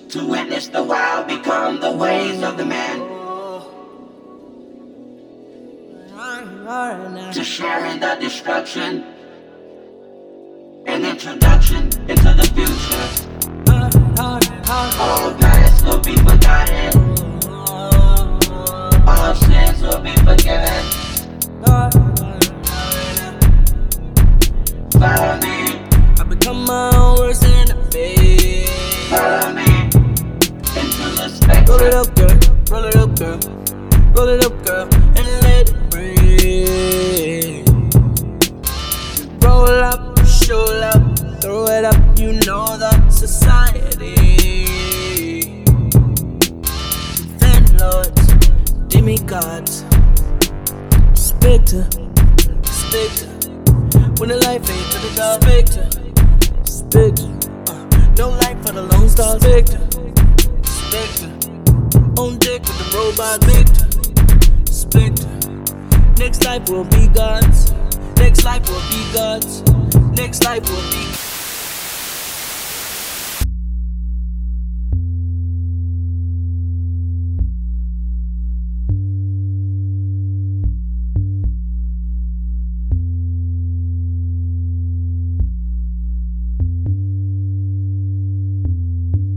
To witness the wild become the ways of the man. To share in the destruction. An introduction into the future. All past will be forgotten. All sins will be forgiven. Follow me. I become my own worst enemy. Follow me into the spectrum. Roll it up, girl. Roll it up, girl. Roll it up, girl, and let it breathe. Roll up, show up, throw it up. You know that society. Lords, demigods, spectre. When the life ain't to the dark, spectre. No life for the Lone Star, spectre. On deck with the robot, spectre. Next life will be God's. Next life will be God's. Next life will be